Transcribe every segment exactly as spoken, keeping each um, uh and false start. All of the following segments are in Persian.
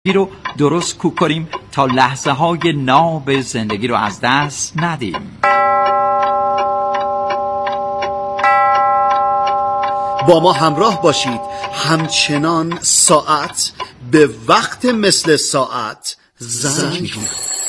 رو درست کوک کنیم تا لحظه های ناب زندگی رو از دست ندیم. با ما همراه باشید همچنان ساعت به وقت مثل ساعت زنگ می‌زنه.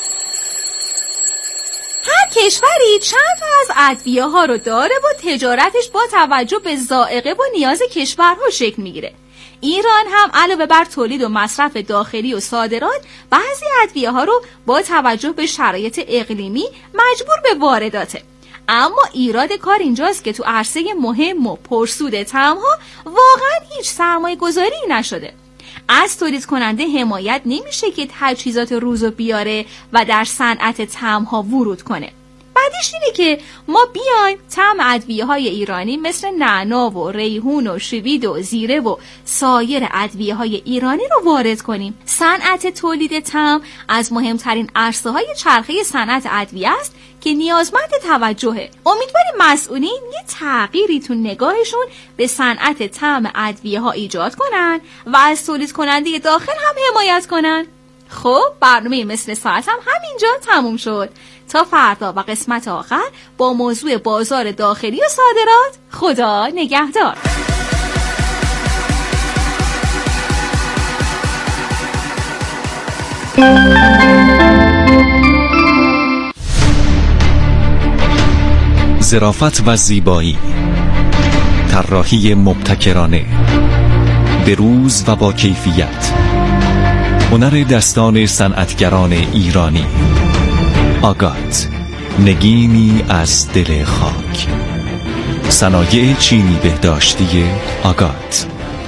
هر کشوری چند تا از ادویه ها رو داره و تجارتش با توجه به ذائقه و نیاز کشورها شکل میگیره. ایران هم علاوه بر تولید و مصرف داخلی و صادرات، بعضی ادویه ها رو با توجه به شرایط اقلیمی مجبور به وارداته. اما ایراد کار اینجاست که تو عرصه مهم و پرسود طعم‌ها واقعا هیچ سرمایه گذاری نشده. از تولید کننده حمایت نمیشه که تجهیزات روزو بیاره و در صنعت طعم‌ها ورود کنه. بعدش اینه که ما بیایم طعم ادویه‌های ایرانی مثل نعنا و ریحون و شوید و زیره و سایر ادویه‌های ایرانی رو وارد کنیم. صنعت تولید طعم از مهمترین عرصه‌های چرخه صنعت ادویه است که نیازمند توجهه. امیدواریم مسئولین یه تغییری تو نگاهشون به صنعت طعم ادویه‌ها ایجاد کنن و از تولید کننده داخل هم حمایت کنن. خب برنامه مثل ساعت هم همینجا تموم شد. تا فردا و قسمت آخر با موضوع بازار داخلی و صادرات. خدا نگهدار. ظرافت و زیبایی، طراحی مبتکرانه، بروز و با کیفیت، هنر دستان صنعتگران ایرانی. آگات، نگینی از دل خاک. صنایع چینی بهداشتی آگات.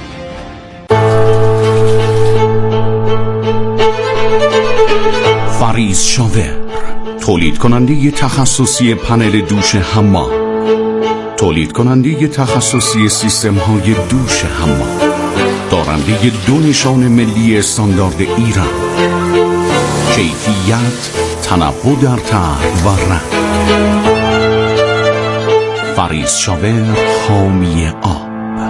فریز شاور، تولید کننده تخصصی پنل دوش حمام، تولید کننده تخصصی سیستم های دوش حمام، دارنده دو نشان ملی استاندارد ایران. کیفیت، تنوع در طعم و رنگ. فریز شاور، حامی آب.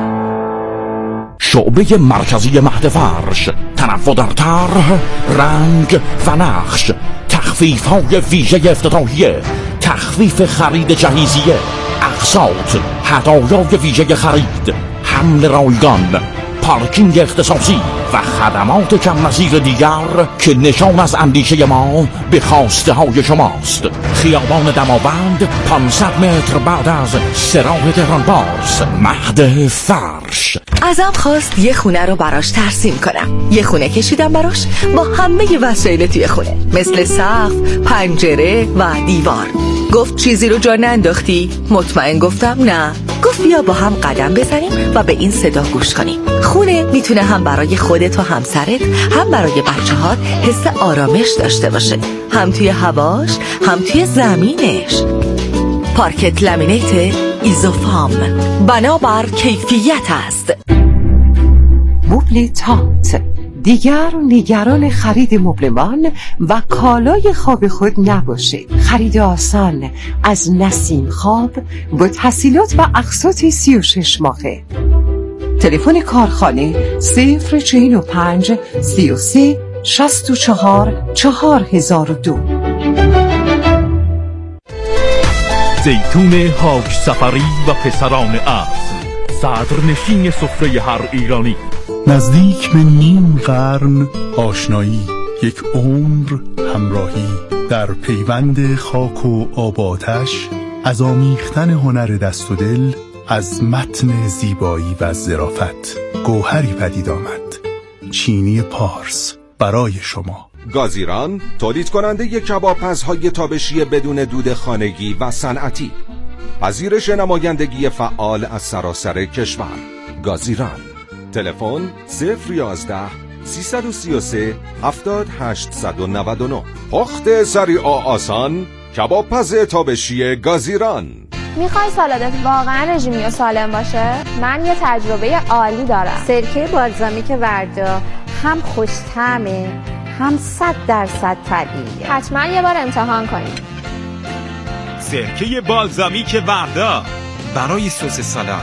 شعبه مرکزی مهد فرش، تنوع در طرح، رنگ و نقش، تخفیف های ویژه افتتاحیه، تخفیف خرید جهیزیه، اقساط، هدایای ویژه خرید، حمل رایگان، پارکینگ اختصاصی و خدمات کم نظیر دیگر که نشان از اندیشه ما به خواسته های شماست. خیابان دماوند، پانصد متر بعد از سراح تهران باز، مهد فرش. ازم خواست یه خونه رو براش ترسیم کنم. یه خونه کشیدم براش با همه وسایل توی خونه، مثل سقف، پنجره و دیوار. گفت چیزی رو جا ننداختی؟ مطمئن گفتم نه. گفت بیا با هم قدم بزنیم و به این صدا گوش کنیم. خونه میتونه هم برای خودت و همسرت، هم برای بچه‌هات حس آرامش داشته باشه، هم توی هواش، هم توی زمینش. پارکت لامینیت ایزوفام، بنابر کیفیت است. مبل تات، دیگر نگران خرید مبلمان و کالای خواب خود نباشید. خرید آسان از نسیم خواب با تسهیلات و اقساط سی و شش ماهه. تلفن کارخانه صفر چهل و پنج سی و سه شصت و چهار چهار هزار و دو. زیتون حاج سفری و پسران اصل، صدرنشین سفره هر ایرانی. نزدیک به نیم قرن آشنایی، یک عمر همراهی، در پیوند خاک و آب آتش، از آمیختن هنر دست و دل، از متن زیبایی و ظرافت گوهری پدید آمد. چینی پارس برای شما. گازیران، تولید کننده کبابپزهای تابشی بدون دود خانگی و صنعتی. پذیرش نمایندگی فعال از سراسر کشور. گازیران. تلفن صفر یازده سیصد و سی و سه هفتاد هشتصد و نود و نه. پخت سریع و آسان، کبابپز تابشی گازیران. میخوای سالادت واقعا رژیمی و سالم باشه؟ من یه تجربه عالی دارم. سرکه بالزامیک وردا هم خوش‌طعمه، هم صد درصد طبیعیه. حتما یه بار امتحان کنید. سرکه بالزامیک وردا برای سس سالاد،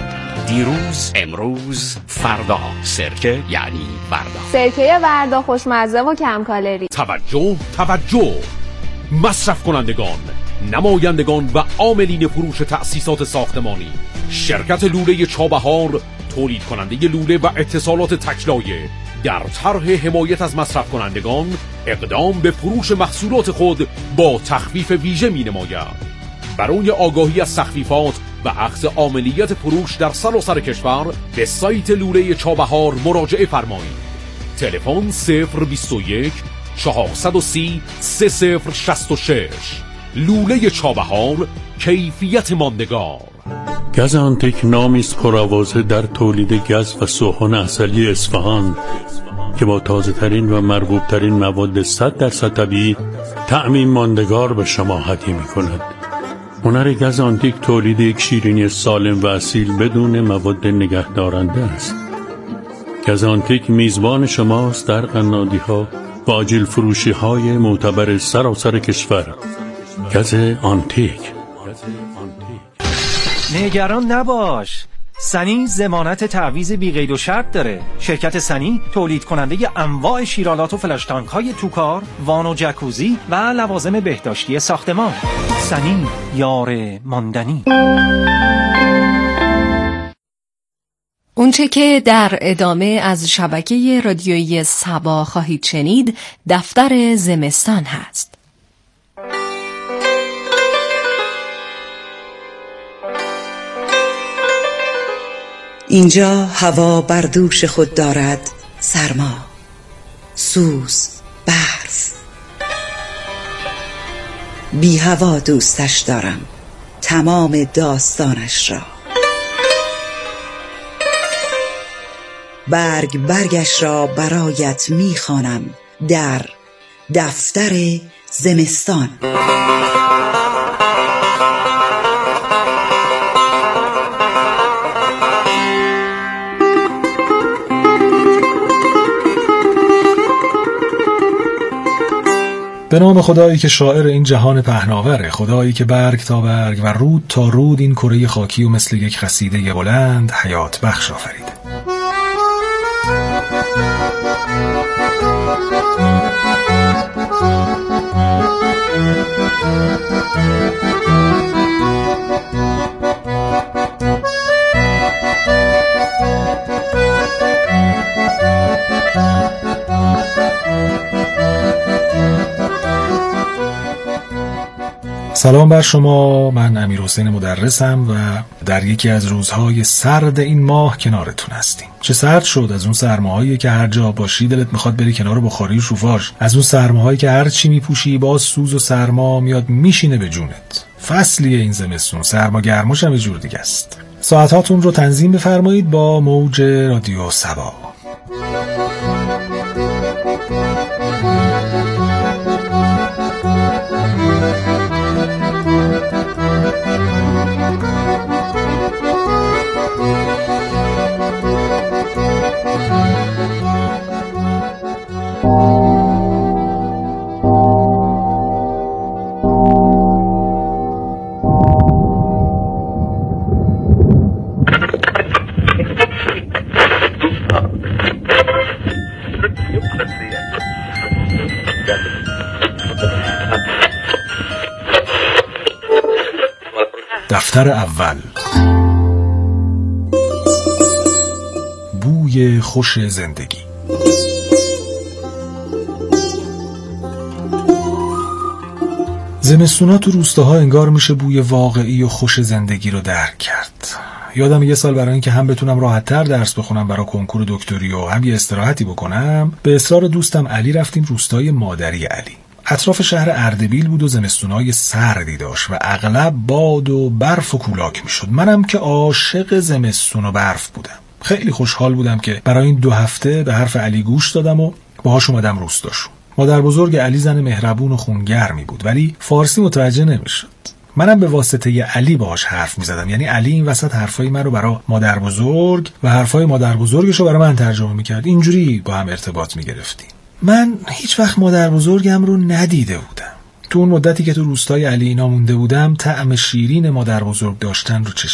دیروز، امروز، فردا. سرکه یعنی فردا. سرکه وردا خوشمزه و کم کالری. توجه توجه مصرف کنندگان، نمایندگان و عاملین فروش تأسیسات ساختمانی، شرکت لوله چابهار تولید کننده لوله و اتصالات تکلایه در طرح حمایت از مصرف کنندگان اقدام به فروش محصولات خود با تخفیف ویژه می نماید. برای آگاهی از تخفیفات و اخذ عاملیت فروش در سراسر کشور به سایت لوله چابهار مراجعه فرمایید. تلفن صفر بیست و یک چهارصد و سی سه صفر شصت و شش. لوله چابهار، کیفیت ماندگار. گز آنتیک نامی است پرآوازه در تولید گز و سوهن عسلی اصفهان که با تازه ترین و مرغوب ترین مواد صد درصد طبیعی طعمی ماندگار به شما هدیه می کند. هنر گز آنتیک تولید یک شیرینی سالم و اصیل بدون مواد نگهدارنده است. گز آنتیک میزبان شماست در قنادی ها و آجیل فروشی های معتبر سراسر کشور. گز آنتیک. نگران نباش، سنی ضمانت تعویض بی قید و شرط داره. شرکت سنی تولید کننده انواع شیرالات و فلاش تانک های توکار، وان و جکوزی و لوازم بهداشتی ساختمان. سنی، یار ماندنی. اونچه که در ادامه از شبکه رادیویی سبا خواهید شنید دفتر زمستان هست. اینجا هوا بر دوش خود دارد سرما، سوز، برف. بی هوا دوستش دارم، تمام داستانش را. برگ برگش را برایت میخوانم در دفتر زمستان. به نام خدایی که شاعر این جهان پهناوره، خدایی که برگ تا برگ و رود تا رود این کره خاکی و مثل یک قصیده بلند حیات بخش آفریده. سلام بر شما، من امیرحسین مدرسم و در یکی از روزهای سرد این ماه کنارتون هستیم. چه سرد شد، از اون سرماهایی که هر جا باشی دلت میخواد بری کنار بخاری و شوفاژ، از اون سرماهایی که هر چی میپوشی باز سوز و سرما میاد میشینه به جونت. فصلیه این زمستون، سرما گرماش هم یه جور دیگه است. ساعتاتون رو تنظیم بفرمایید با موج رادیو سبا. دفتر اول. بوی خوش زندگی. زمستونا تو روستاها انگار میشه بوی واقعی و خوش زندگی رو درک کرد. یادم یه سال برای اینکه هم بتونم راحت‌تر درس بخونم برای کنکور دکتری و هم یه استراحتی بکنم، به اصرار دوستم علی رفتیم روستای مادری علی. اطراف شهر اردبیل بود و زمستونای سردی داشت و اغلب باد و برف و کولاک میشد. منم که عاشق زمستون و برف بودم. خیلی خوشحال بودم که برای این دو هفته به حرف علی گوش دادم و باهاش اومدم روستاشون. مادر بزرگ علی زن مهربون و خونگرمی بود ولی فارسی متوجه نمیشد. منم به واسطه علی باهاش حرف میزدم، یعنی علی این وسط حرفای من رو برای مادر بزرگ و حرفای مادر بزرگش رو برای من ترجمه میکرد. اینجوری با هم ارتباط میگرفتیم. من هیچ وقت مادر بزرگم رو ندیده بودم. تو اون مدتی که تو روستای علی اینا مونده بودم طعم شیرین مادر بزرگ داشتن رو چشیدم.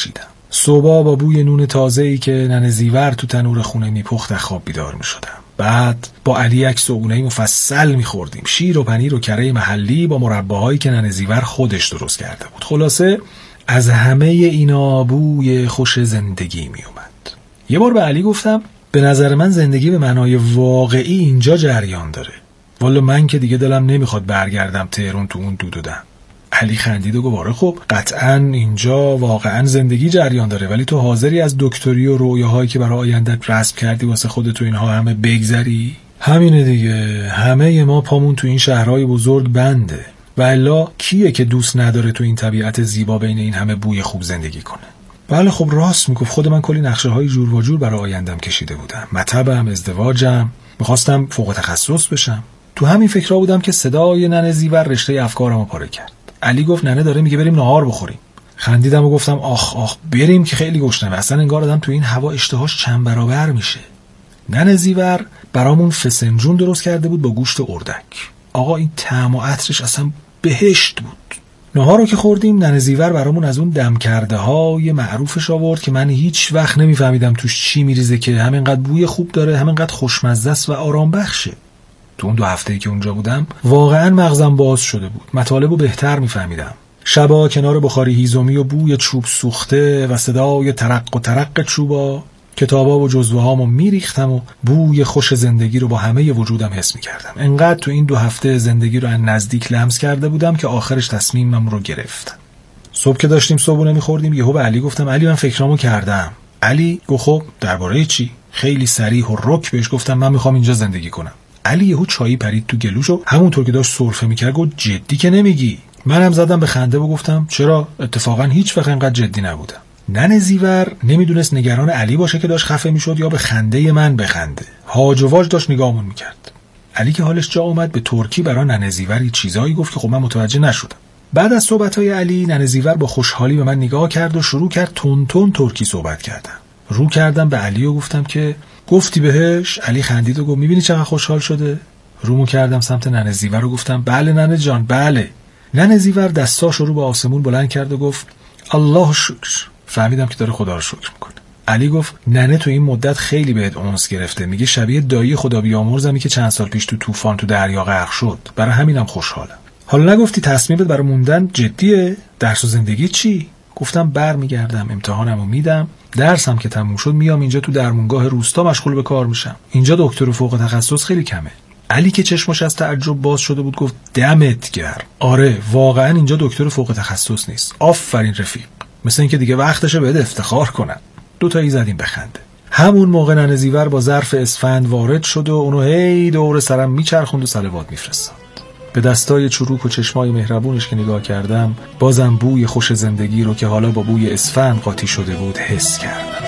صبح با بوی نون تازه‌ای که ننه زیور تو تنور خونه میپخت از خواب بیدار میشدم. بعد با علی یک صبحونه مفصل میخوردیم، شیر و پنیر و کره محلی با مرباهایی که ننه زیور خودش درست کرده بود. خلاصه از همه اینا بوی خوش زندگی میومد. یه بار به علی گفتم به نظر من زندگی به معنای واقعی اینجا جریان داره. والا من که دیگه دلم نمیخواد برگردم تهران تو اون دود و دم. علی خندید و گفت خب قطعاً اینجا واقعاً زندگی جریان داره، ولی تو حاضری از دکتری و رویاهایی که برای آیندت رسم کردی واسه خودت و اینها همه بگذری؟ همینه دیگه، همه ما پامون تو این شهرهای بزرگ بنده. و الا کیه که دوست نداره تو این طبیعت زیبا بین این همه بوی خوب زندگی کنه؟ بله خب راست میگفت. خود من کلی نقشه های جور و جور برای آیندم کشیده بودم، مطبم، ازدواجم، میخواستم فوق تخصص بشم. تو همین فکرها بودم که صدای ننه زیور رشته افکارمو پاره کرد. علی گفت ننه داره میگه بریم نهار بخوریم. خندیدم و گفتم آخ آخ بریم که خیلی گشنمه، اصلا انگار آدم تو این هوا اشتهاش چند برابر میشه. ننه زیور برامون فسنجون درست کرده بود با گوشت اردک. آقا این طعم و عطرش اصلا بهشت بود. نهار رو که خوردیم ننه زیور برامون از اون دم کرده های معروفش آورد که من هیچ وقت نمیفهمیدم توش چی میریزه که همینقدر بوی خوب داره، همینقدر خوشمزه است و آرام بخشه. تو اون دو هفته‌ای که اونجا بودم واقعا مغزم باز شده بود، مطالب رو بهتر میفهمیدم. شبا کنار بخاری هیزومی و بوی چوب سوخته و صدای ترق و ترق چوبا کتابا و جزوه هامو میریختم و بوی خوش زندگی رو با همه وجودم حس میکردم. انقدر تو این دو هفته زندگی رو از نزدیک لمس کرده بودم که آخرش تصمیمم رو گرفتم. صبح که داشتیم صبحونه میخوردیم یهو به علی گفتم علی من فکرامو کردم. علی گفت خب درباره چی؟ خیلی صریح و رک بهش گفتم من میخوام اینجا زندگی کنم. علی یهو چایی پرید تو گلوش و همونطور که داشت سرفه میکرد گفت جدی که نمیگی؟ منم زدم به خنده و گفتم چرا؟ اتفاقا هیچ وقت اینقدر جدی نبودم. ننه زیور نمیدونست نگران علی باشه که داشت خفه میشد یا به خنده من بخنده. هاج و واج داشت نگاهمون میکرد. علی که حالش جا اومد به ترکی برای ننه زیور چیزایی گفت که خب من متوجه نشدم. بعد از صحبت‌های علی ننه زیور با خوشحالی به من نگاه کرد و شروع کرد تون تون ترکی صحبت کردن. رو کردم به علی و گفتم که گفتی بهش؟ علی خندید و گفت میبینی چقدر خوشحال شده؟ رومو کردم سمت ننه زیور و گفتم بله ننه جان بله. ننه زیور دستاشو رو به آسمون بلند کرد و گفت الله شکر. فهمیدم که داره خدا رو شکر میکنه. علی گفت ننه تو این مدت خیلی بهت اونس گرفته، میگه شبیه دایی خدا بیامرزمی که چند سال پیش تو طوفان تو دریا غرق شد، برای همینم خوشحالم. حالا نگفتی تصمیمت برای موندن جدیه؟ درس و زندگی چی؟ گفتم برمیگردم، امتحانمو میدم، درسم که تموم شد میام اینجا تو درمونگاه روستا مشغول به کار میشم. اینجا دکتر فوق تخصص خیلی کمه. علی که چشمش از تعجب باز شده بود گفت دمت گرم. آره واقعا اینجا دکتر فوق تخصص نیست. آفرین رفیق. مثل اینکه دیگه وقتشه بهت افتخار کنن. دو تایی زدیم بخنده. همون موقع ننه زیور با ظرف اسفند وارد شد و اونو هی دور سرم میچرخوند و صلوات میفرستاد. به دستای چروک و چشمای مهربونش که نگاه کردم بازم بوی خوش زندگی رو که حالا با بوی اسفند قاطی شده بود حس کردم.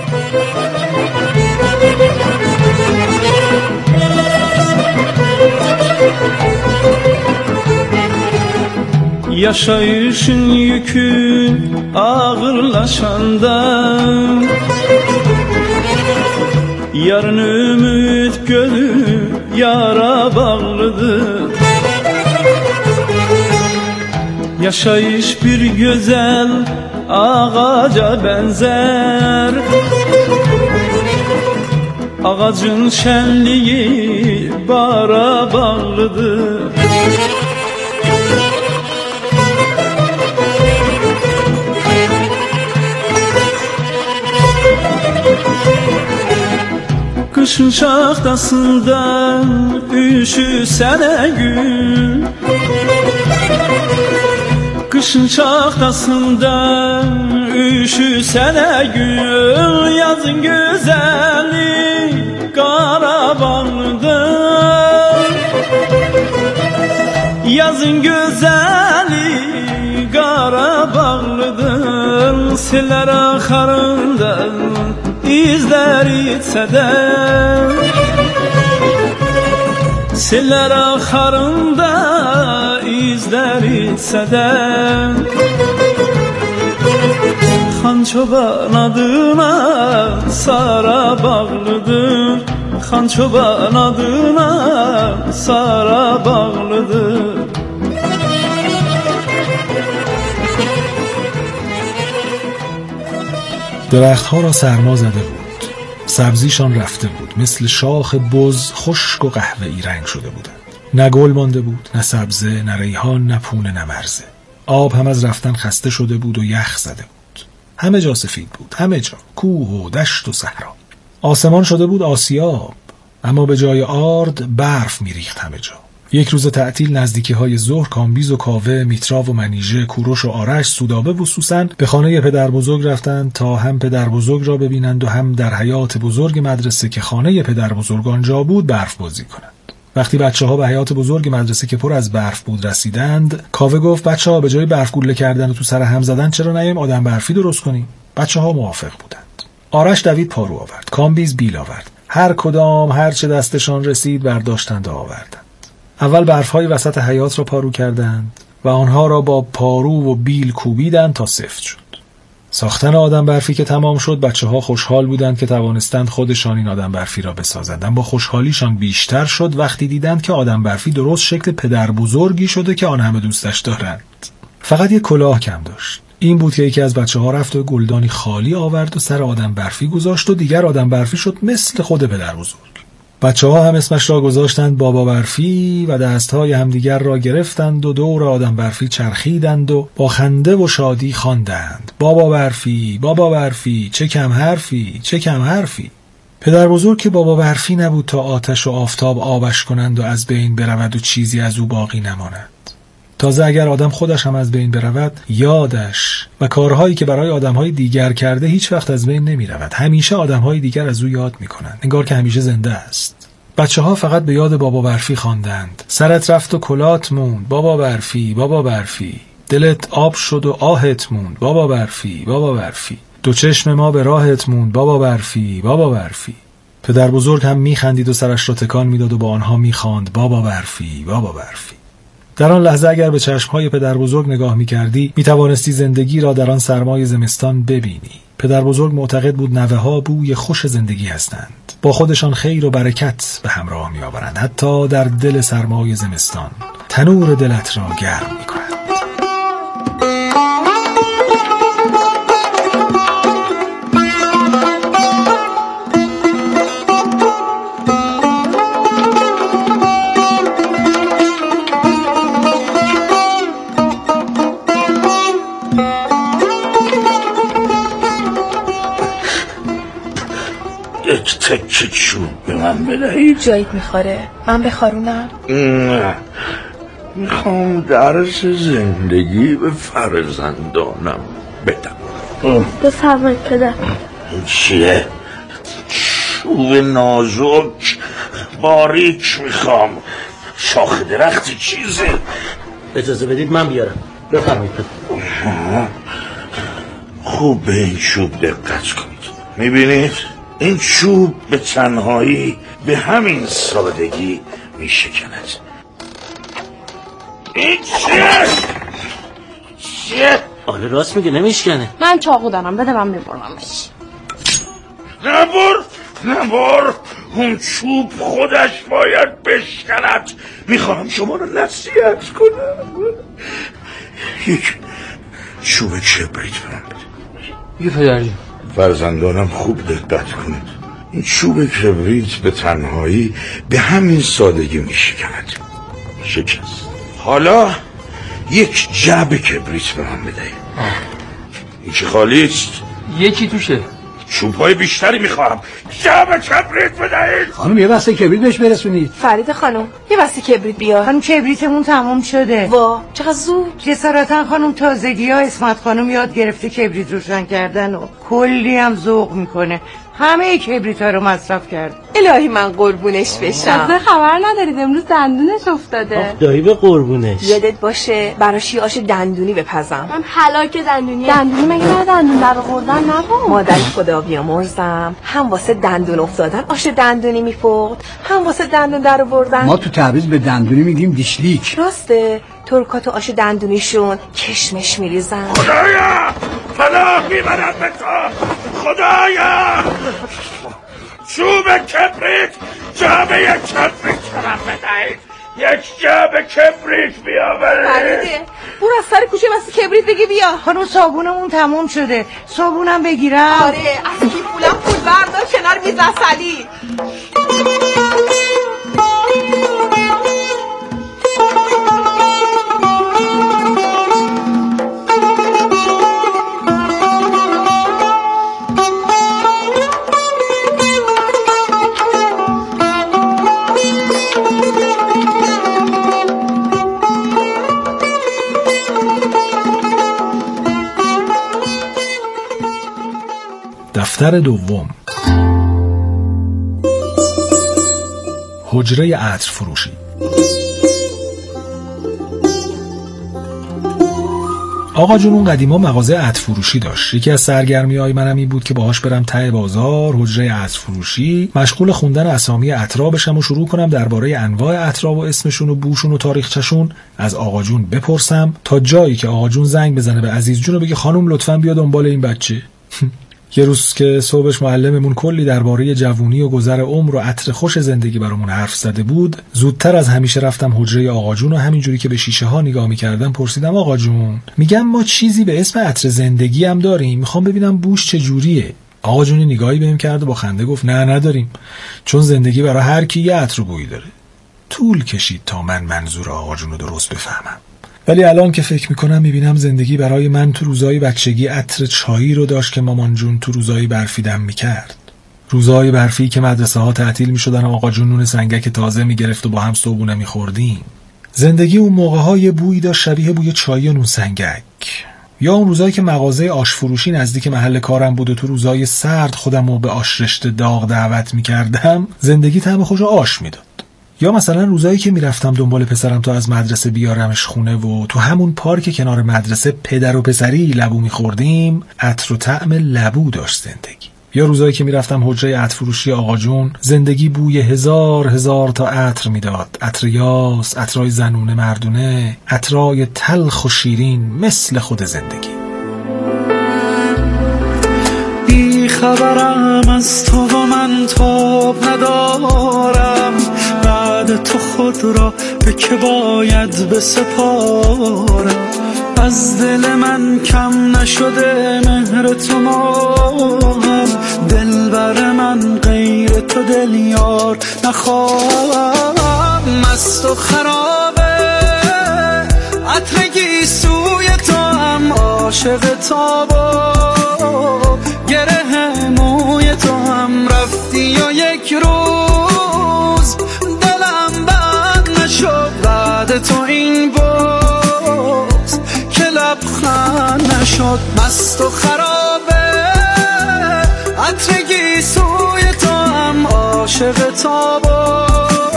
Yaşayışın yükü ağırlaşanda yarın ümit gölü yara bağlıdır. Yaşayış bir güzel ağaca benzer, ağacın şenliği bara bağlıdır. Kışın şahtasından üşüsene gül, kışın şahtasından üşüsene gül, yazın güzeli Qarabağlıdır. Yazın güzeli Qarabağlıdır. Seller axarından izler itsə də, seller axarında izler itsə də, Xan Çoban adına Sara bağlıdır. Xan Çoban adına Sara bağlıdır. درختها را سرما زده بود، سبزیشان رفته بود، مثل شاخ بز خشک و قهوه‌ای رنگ شده بودند. نه گل مانده بود، نه سبزه، نه ریحان، نه پونه، نه مرزه. آب هم از رفتن خسته شده بود و یخ زده بود. همه جا سفید بود، همه جا، کوه و دشت و صحرا. آسمان شده بود آسیاب، اما به جای آرد برف میریخت همه جا. یک روز تعطیل نزدیکی های ظهر کامبیز و کاوه، میترا و منیژه، کوروش و آرش، سودابه و سوسن به خانه پدر بزرگ رفتند تا هم پدر بزرگ را ببینند و هم در حیاط بزرگ مدرسه که خانه پدر بزرگ آنجا بود برف بازی کنند. وقتی بچه‌ها به حیاط بزرگ مدرسه که پر از برف بود رسیدند، کاوه گفت بچه‌ها به جای برف گوله کردن و تو سر هم زدن چرا نیایم آدم برفی درست کنیم؟ بچه‌ها موافق بودند. آرش دوید پارو آورد، کامبیز بیل آورد. هر کدام هر چه دستشان رسید برداشتند و آوردند. اول برف‌های وسط حیاط را پارو کردند و آنها را با پارو و بیل کوبیدند تا سفت شد. ساختن آدم برفی که تمام شد، بچه‌ها خوشحال بودند که توانستند خودشان این آدم برفی را بسازند. اما خوشحالیشان بیشتر شد وقتی دیدند که آدم برفی درست شکل پدر بزرگی شده که آن همه دوستش دارند. فقط یک کلاه کم داشت. این بود که یکی از بچه‌ها رفت و گلدانی خالی آورد و سر آدم برفی گذاشت و دیگر آدم برفی شد مثل خود پدر بزرگ. بچه‌ها هم اسمش را گذاشتند بابا برفی و دستهای همدیگر را گرفتند و دور آدم برفی چرخیدند و با خنده و شادی خواندند بابا برفی، بابا برفی، چه کم حرفی، چه کم حرفی. پدر بزرگ که بابا برفی نبود تا آتش و آفتاب آبش کنند و از بین برود و چیزی از او باقی نماند. تازه اگر آدم خودش هم از بین برود، یادش و کارهایی که برای آدمهای دیگر کرده هیچ وقت از بین نمی رود. همیشه آدمهای دیگر از او یاد می کنند، انگار که همیشه زنده است. بچه ها فقط به یاد بابا برفی خواندند. سرت رفت و کلات موند، بابا برفی، بابا برفی. دلت آب شد و آهت موند، بابا برفی، بابا برفی. دو چشم ما به راهت موند، بابا برفی، بابا برفی. پدر بزرگ هم می خندید و سرش را تکان می داد و با آنها می خواند بابا برفی، بابا برفی. در آن لحظه اگر به چشمهای پدر بزرگ نگاه می کردی می توانستی زندگی را در آن سرمای زمستان ببینی. پدر بزرگ معتقد بود نوه ها بوی خوش زندگی هستند، با خودشان خیر و برکت به همراه می آورند، حتی در دل سرمای زمستان تنور دلت را گرم می کنند. یک تکه چوب به من بدهید. جایت میخوره من بخارونم؟ نه، میخوام درس زندگی به فرزندانم بدم. بفرمایید پدر. چیه؟ چوب نازک باریک میخوام. شاخ درخت چیزه؟ اجازه بدید من بیارم. بفرمایید پدر. خوب به این چوب دقت کنید. میبینید؟ این چوب به تنهایی به همین سادگی می شکند. این چیه؟ چیه؟ آره راست میگه نمیشکنه. من چاقو دارم بده من میبرمش. نبر نبر، اون چوب خودش باید بشکند. میخواهم شما رو نصیحت کنم. یک چوب کبریت به من بده. یه پدری فرزندانم خوب دقت کنید. این چوب کبریت به تنهایی به همین سادگی می شکند. شکست. حالا یک جعبه کبریت به من بدهید. این چه خالی است؟ یکی توشه. چوب‌های بیشتری میخواهم. جعبه کبریت بدهید. خانم یه بسته کبریت بهش برسونید. فرید خانم یه بسته کبریت بیار. خانم کبریتمون تمام شده. وا چقدر زود. جسارتا خانم تازگی ها اسمت خانم یاد گرفته کبریت روشن کردن و کلی هم ذوق میکنه. همه کبریت ها رو مصرف کرد. الهی من قربونش بشم. اصلا خبر ندارید امروز دندونش افتاده. دایی به قربونش. یادت باشه براش یه آش دندونی بپزم. من هلاک دندونی. دندونی مگه نه دندون در آوردن نبود. مادر خدا بیامرزم هم واسه دندون افتادن آش دندونی میپخت، هم واسه دندون در آوردن. ما تو تعویض به دندونی میگیم دیشلیک. راسته ترکا تو آش دندونیشون کشمش میریزن. خدایا پناه میبرد به تو. خدایا چوب کبریت، جعبه کبریت من بدهید. یک جعبه کبریت بیاورید. فریده برو از سر کوچه واسه کبریت بگی بیا. خانم صابونمون تموم شده. صابونم بگیرم؟ آره از کیفولم پول بردار کنار میز عسلی. دفتر دوم. حجره عطر فروشی. آقا جون اون قدیما مغازه عطر فروشی داشت. یکی از سرگرمی‌های منم این بود که باهاش برم ته بازار حجره عطر فروشی، مشغول خوندن اسامی عطرا بشم و شروع کنم درباره انواع عطرا و اسمشون و بوشون و تاریخچه‌شون از آقا جون بپرسم تا جایی که آقا جون زنگ بزنه به عزیز جون و بگه خانم لطفاً بیا دنبال این بچه. یه روز که صبحش معلممون کلی درباره جوونی و گذر عمر و عطر خوش زندگی برامون حرف زده بود، زودتر از همیشه رفتم حجره آقا جون و همینجوری که به شیشه ها نگاه می‌کردم پرسیدم آقا جون، میگم ما چیزی به اسم عطر زندگی هم داریم، میخوام ببینم بوش چه جوریه. آقا جون نگاهی بهم کرد و با خنده گفت نه نداریم، چون زندگی برای هر کی یه عطر بویی داره. طول کشید تا من منظور آقا جون رو درست بفهمم. ولی الان که فکر میکنم میبینم زندگی برای من تو روزای بچگی عطر چایی رو داشت که مامان جون تو روزای برفی دم میکرد. روزای برفی که مدرسه ها تعطیل میشدن و آقا جون نون سنگک تازه میگرفت و با هم صبحونه میخوردیم. زندگی اون موقع ها یه بویی داشت شبیه بوی چای و نون سنگک. یا اون روزایی که مغازه آش فروشی نزدیک محل کارم بود و تو روزای سرد خودم رو به آش رشته داغ دعوت میکردم، زندگی طعم خوش آش میداد. یا مثلا روزایی که میرفتم دنبال پسرم تا از مدرسه بیارمش خونه و تو همون پارک کنار مدرسه پدر و پسری لبو میخوردیم، عطر و طعم لبو داشت زندگی. یا روزایی که میرفتم حجره عطر فروشی آقا جون، زندگی بوی هزار هزار تا عطر میداد، عطر یاس، عطرای زنونه مردونه، عطرای تلخ و شیرین مثل خود زندگی. بی خبرم از تو و من تاب ندارم، بعد تو خود را به که باید بسپارم. از دل من کم نشده مهر تو ماهم، دلبر من غیر تو دل یار نخواهم. مست و خرابه عطر گیسوی تو هم، عاشق تابا گره موی تو هم، رفتی و یک روز دلم بند نشد بعد تو این باز که لبخند نشد. مست و خرابه عطر گیسوی تو هم، عاشق تابا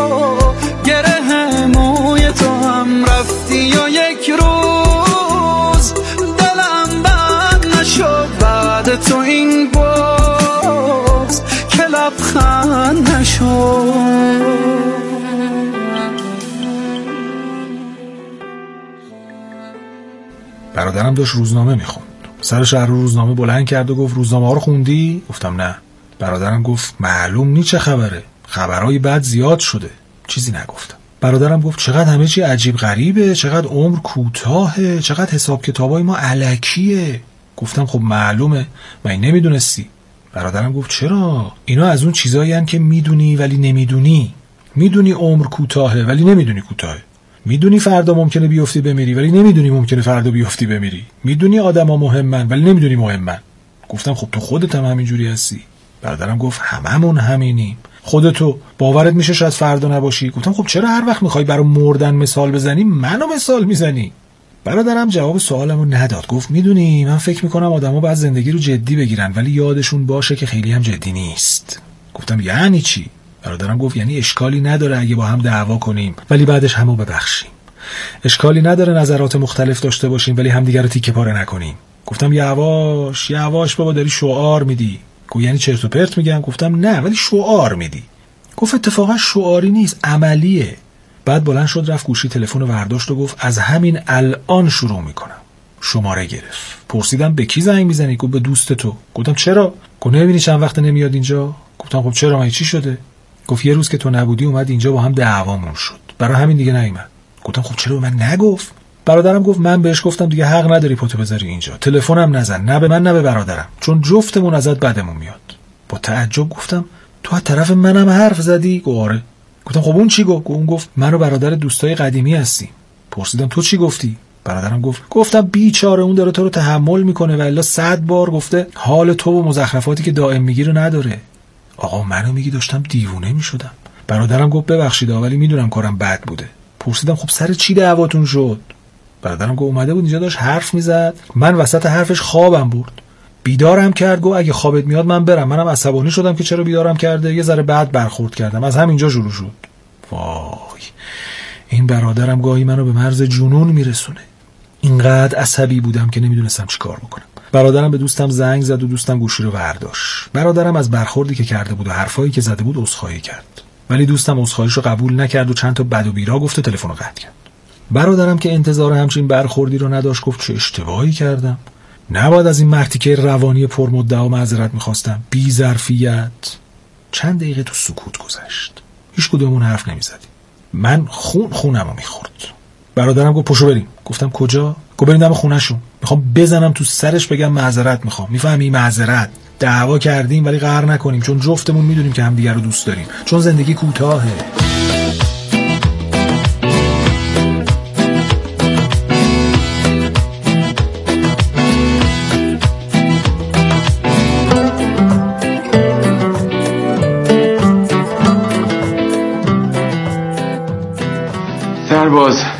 گره موی تو هم، رفتی و یک روز دلم بند نشد بعد تو این باز که لبخند نشد. برادرم داشت روزنامه میخوند. سرش رو روزنامه بلند کرد و گفت روزنامه ها رو خوندی؟ گفتم نه. برادرم گفت معلوم نی چه خبره، خبرهای بد زیاد شده. چیزی نگفتم. برادرم گفت چقدر همه چی عجیب غریبه، چقدر عمر کوتاهه، چقدر حساب کتابای ما الکیه. گفتم خب معلومه، من نمیدونستی. برادرم گفت چرا؟ اینا از اون چیزایی هن که میدونی ولی نمیدونی. میدونی عمر کوتاهه ولی نمیدونی کوتاهه. میدونی فردا ممکنه بیفتی بمیری ولی نمیدونی ممکنه فردا بیفتی بمیری. میدونی آدما مهمن ولی نمیدونی مهمن. گفتم خب تو خودت هم همینجوری هستی. برادرم گفت هممون همینیم. خودتو باورت میشه شاید فردا نباشی. گفتم خب چرا هر وقت میخوای برای مردن مثال بزنی منو مثال میزنی؟ برادرم جواب سوالمو نداد. گفت میدونی من فکر میکنم آدما باید زندگی رو جدی بگیرن ولی یادشون باشه که خیلی هم جدی نیست. گفتم یعنی چی؟ برادرم گفت یعنی اشکالی نداره اگه با هم دعوا کنیم ولی بعدش همو ببخشیم. اشکالی نداره نظرات مختلف داشته باشیم ولی همدیگه رو تیکه پاره نکنیم. گفتم یواش یواش بابا داری شعار میدی. گفت یعنی چرت و پرت میگم؟ گفتم نه ولی شعار میدی. گفت اتفاقا شعاری نیست، عملیه. بعد بلند شد رفت گوشی تلفن رو برداشت و گفت از همین الان شروع میکنم. شماره گرفت. پرسیدم به کی زنگ میزنی؟ گفت به دوست تو. گفتم چرا؟ گفت نمیبینی چند وقت نمیاد اینجا؟ گفتم خب چرا؟ من چی شده؟ گفت یه روز که تو نبودی اومد اینجا با هم دعوامون شد، برای همین دیگه نیومد. گفتم خب چرا به من نگفت؟ برادرم گفت من بهش گفتم دیگه حق نداری پاتو بذاری اینجا، تلفنم نزن، نه به من نه به برادرم، چون جفتمون ازت بدمون میاد. با تعجب گفتم تو از طرف منم حرف زدی؟ گفت آره. گفتم خب اون چی گفت؟ اون گفت من و برادر دوستای قدیمی هستیم. پرسیدم تو چی گفتی؟ برادرم گفت گفتم بیچاره اون داره تو رو تحمل میکنه و الا صد بار گفته حال تو و مزخرفاتی که دائم میگی رو نداره. آقا منو میگی داشتم دیوونه میشدم. برادرم گفت ببخشید ولی میدونم کارم بد بوده. پرسیدم خب سر چی دعواتون شد؟ برادرم گفت اومده بود اینجا داشت حرف میزد، من وسط حرفش خوابم برد، بیدارم کرد، گفت اگه خوابت میاد من برم. منم عصبانی شدم که چرا بیدارم کرده، یه ذره بعد برخورد کردم، از همینجا شروع شد. وای این برادرم گاهی منو به مرز جنون میرسونه. اینقدر عصبی بودم که نمیدونستم چی کار بکنم. برادرم به دوستم زنگ زد و دوستم گوشی رو برداشت. برادرم از برخوردی که کرده بود و حرفایی که زده بود عذرخواهی کرد، ولی دوستم عذرخواهیش رو قبول نکرد و چند تا بد و بیرا گفت و تلفن رو قطع کرد. برادرم که انتظار همچین برخوردی رو نداشت گفت چه اشتباهی کردم، نباید از این مرتیکه روانی پرمدعا معذرت میخواستم، بی ظرفیت. چند دقیقه تو سکوت گذشت، هیچ کدومون حرف نمیزدیم. من خون خونمو میخورد. برادرم گفت پشو بریم. گفتم کجا؟ گفت بریم دم خونه‌شون، میخوام بزنم تو سرش بگم معذرت میخوام. میفهمی معذرت، دعوا کردیم ولی قهر نکنیم، چون جفتمون میدونیم که همدیگه رو دوست داریم، چون زندگی کوتاهه. سرباز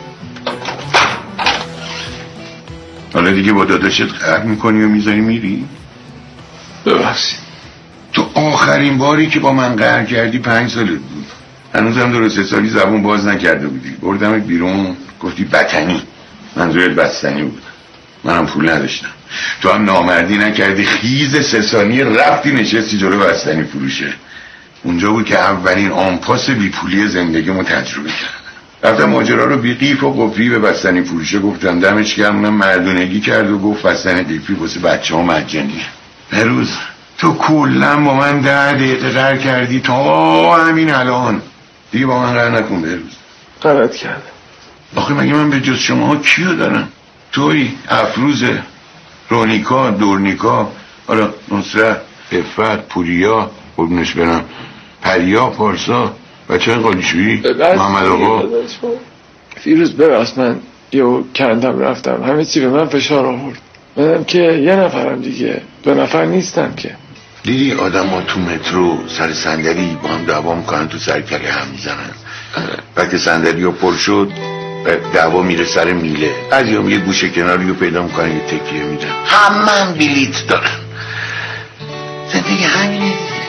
حالا دیگه با داداشت قهر میکنی و میذاری میری؟ ببخشید. تو آخرین باری که با من قهر کردی پنج سالت بود، هنوزم درست حسابی زبون باز نکرده بودی. بردمت بیرون گفتی بطنی، منظورت بستنی بود، منم پول نداشتم. تو هم نامردی نکردی، خیز سه ثانیه رفتی نشستی جلو بستنی فروشه. اونجا بود که اولین آنپاس بی پولی زندگیمو تجربه کردم. رفتم ماجرا رو بی قیف و قفلی به بستنی فروشه گفتم، دمش گرم، اونم مردونگی کرد و گفت بستنی قیفی واسه بچه‌ها مجانیه. هروز تو کلا با من ده دقیقه قهر کردی تا همین الان، دیگه با من قهر نکن. بهروز غلط کردم. آخه مگه من به جز شماها کیو دارم؟ توی افروز، رونیکا، دورنیکا، حالا نصرت، افت، پوریا، قربونش برم، پریا، پارسا، بچه های قالیشویی، محمد آقا. فیروز ببخش من یه کندم رفتم، همه چی به من فشار آورد. منم که یه نفرم دیگه، دو نفر نیستم که. دیدی آدم ها تو مترو سر صندلی با هم دعوا میکنن، تو سر کله هم میزنن. وقتی صندلی ها پر شد دعوا میره سر میله، بعضی هم یه گوشه کناری رو پیدا میکنن یه تکیه میدن. همه هم بلیت دارن. زندگی همینه.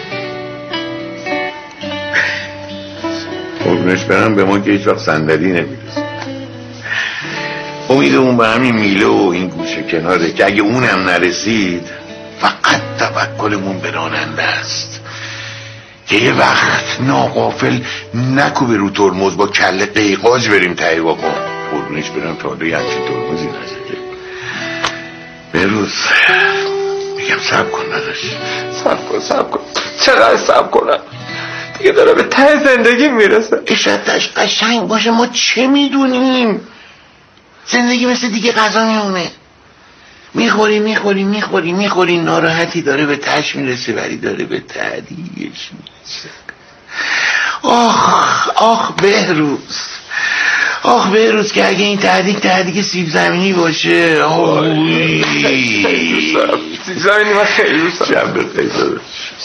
قربونش برم به ما که هیچ وقت صندلی نمیرسه. امیدمون به همین میله و این گوشه کناره که اگه اونم نرسید فقط توکلمون به راننده است که یه وقت ناغافل نکوبه رو ترمز با کله قیقاج بریم ته واگن. قربونش برم تا حالا یه همچین ترمزی نزده. بهروز میگم صبر کن نداشت، صبر کن صبر کن. چقدر صبر کنم؟ دیگه داره به ته زندگی میرسه. اشتش قشنگ باشه، ما چه میدونیم؟ زندگی مثل دیگه غذا میمونه، میخوری میخوری میخوری میخوری، ناراحتی داره به تهش میرسه ولی داره به تعدیقش میرسه. آخ آخ بهروز، آخ بهروز که اگه این تعدیق تعدیق سیب زمینی باشه. آوی سیب زمینی من خیلی دوست دارم. شب بخیر داداش.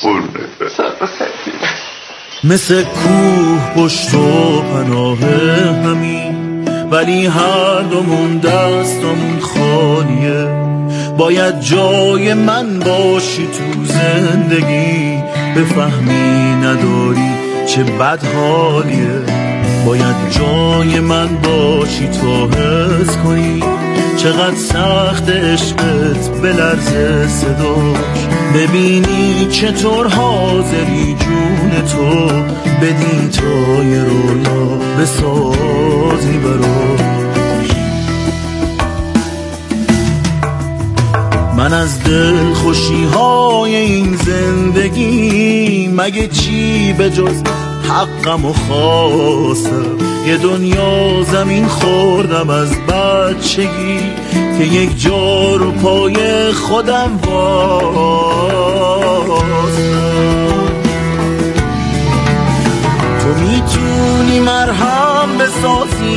مثل کوه پشت و پناه همین، ولی هر دومون دستمون خالیه. باید جای من باشی تو زندگی، بفهمی نداری چه بد حالیه. باید جای من باشی تا حس کنی چقدر سخت عشقت بلرزه صداش. ببینی چطور حاضری جون تو بدی تا یه رویا بسازی براش. من از دل خوشی های این زندگی مگه چی به جز حقم و خواستم. یه دنیا زمین خوردم از بچگی که یک جا رو پای خودم واسم. تو میتونی مرهم بسازی